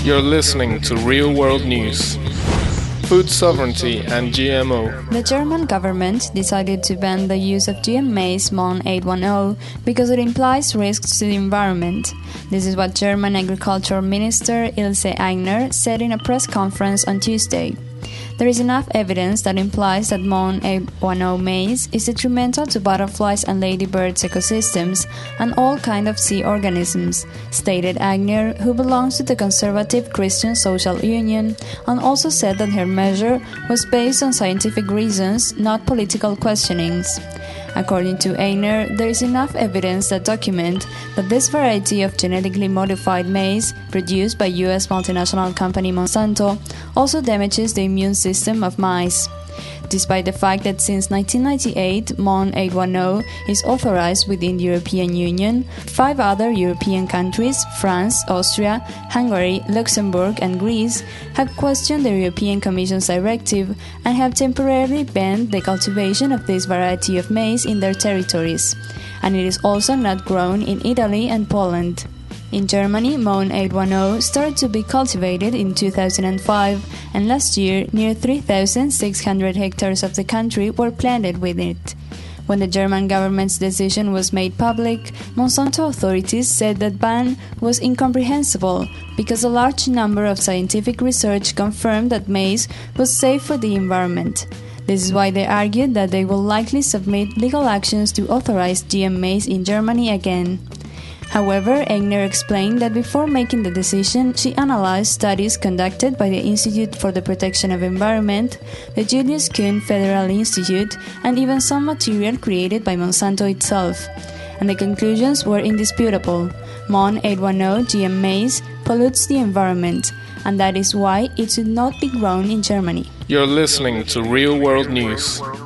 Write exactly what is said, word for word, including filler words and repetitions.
You're listening to Real World News. Food sovereignty and G M O. The German government decided to ban the use of G M maize MON eight ten because it implies risks to the environment. This is what German Agriculture Minister Ilse Aigner said in a press conference on Tuesday. There is enough evidence that implies that MON eight ten maize is detrimental to butterflies and ladybirds ecosystems and all kinds of sea organisms, stated Aigner, who belongs to the conservative Christian Social Union, and also said that her measure was based on scientific reasons, not political questionings. According to Aigner, there is enough evidence that document that this variety of genetically modified maize, produced by U S multinational company Monsanto, also damages the immune system of mice. Despite the fact that since nineteen ninety-eight MON eight ten is authorized within the European Union, five other European countries, France, Austria, Hungary, Luxembourg and Greece, have questioned the European Commission's directive and have temporarily banned the cultivation of this variety of maize in their territories. And it is also not grown in Italy and Poland. In Germany, MON eight ten started to be cultivated in two thousand five, and last year, near three thousand six hundred hectares of the country were planted with it. When the German government's decision was made public, Monsanto authorities said that ban was incomprehensible because a large number of scientific research confirmed that maize was safe for the environment. This is why they argued that they will likely submit legal actions to authorize G M maize in Germany again. However, Aigner explained that before making the decision, she analyzed studies conducted by the Institute for the Protection of Environment, the Julius Kuhn Federal Institute, and even some material created by Monsanto itself. And the conclusions were indisputable. MON eight ten G M maize pollutes the environment, and that is why it should not be grown in Germany. You're listening to Real World News.